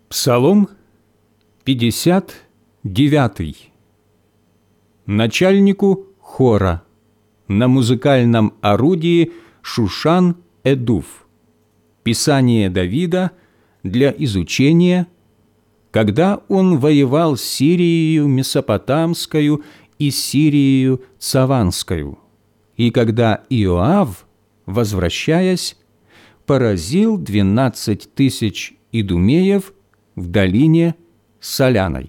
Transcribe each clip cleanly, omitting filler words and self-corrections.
Псалом 59. Начальнику хора на музыкальном орудии Шушан-Эдув. Писание Давида для изучения, когда он воевал с Сирией Месопотамскою и Сирией Цаванскою, и когда Иоав, возвращаясь, поразил 12 тысяч идумеев в долине Соляной.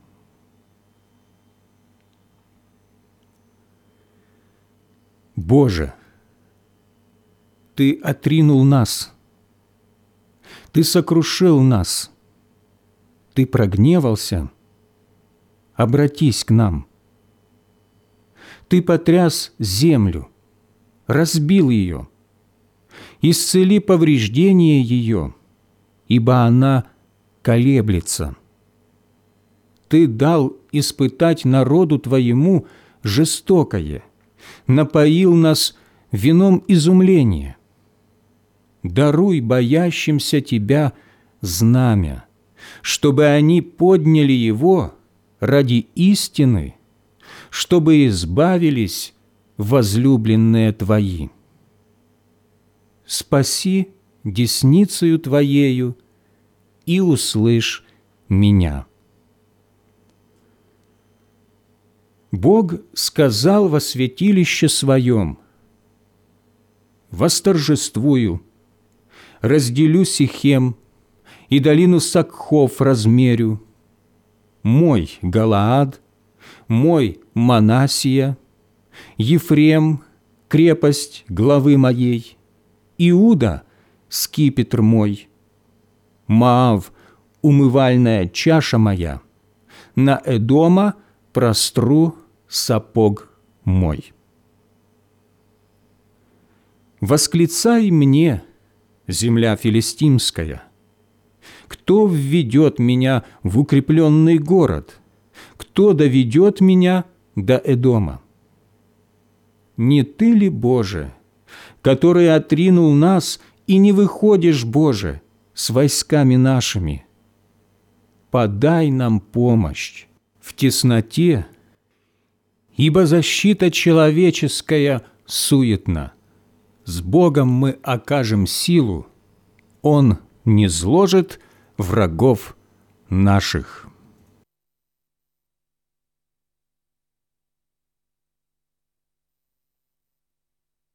Боже, Ты отринул нас, Ты сокрушил нас, Ты прогневался, обратись к нам. Ты потряс землю, разбил ее, исцели повреждения ее, ибо она колеблется. Ты дал испытать народу Твоему жестокое, напоил нас вином изумления. Даруй боящимся Тебя знамя, чтобы они подняли его ради истины, чтобы избавились возлюбленные Твои. Спаси десницею Твоею и услышь меня. Бог сказал во святилище Своем: «Восторжествую, разделю Сихем и долину Сакхов размерю. Мой Галаад, мой Манассия, Ефрем, крепость главы моей, Иуда, скипетр мой, Моав, умывальная чаша моя, на Эдома простру сапог мой». Восклицай мне, земля филистимская: кто введет меня в укрепленный город? Кто доведет меня до Эдома? Не Ты ли, Боже, который отринул нас, и не выходишь, Боже, с войсками нашими? Подай нам помощь в тесноте, ибо защита человеческая суетна. С Богом мы окажем силу, Он низложит врагов наших.